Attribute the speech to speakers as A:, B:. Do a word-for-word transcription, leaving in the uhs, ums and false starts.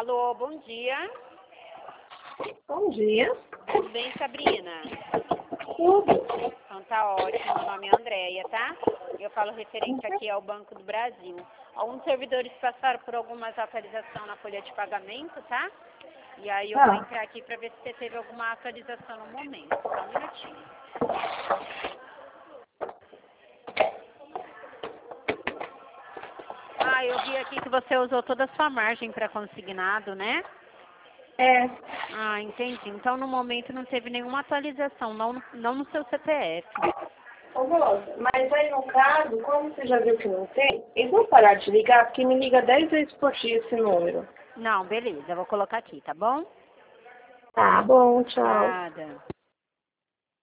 A: Alô, bom dia.
B: Bom dia.
A: Tudo bem, Sabrina?
B: Tudo.
A: Então tá ótimo, meu nome é Andréia, tá? Eu falo referente aqui ao Banco do Brasil. Alguns servidores passaram por algumas atualizações na folha de pagamento, tá? E aí eu vou
B: Ah,
A: entrar aqui para ver se você teve alguma atualização no momento. Só um minutinho. Ah, eu vi aqui que você usou toda a sua margem para consignado, né?
B: é.
A: Ah, entendi. Então, no momento, não teve nenhuma atualização, não, no- não no seu C P F.
B: Ô, moça, mas aí no caso, como você já viu que não tem, eles vão parar de ligar, porque me liga dez vezes por dia esse número.
A: Não, beleza, eu vou colocar aqui, tá bom?
B: Tá bom, tchau.
A: Nada.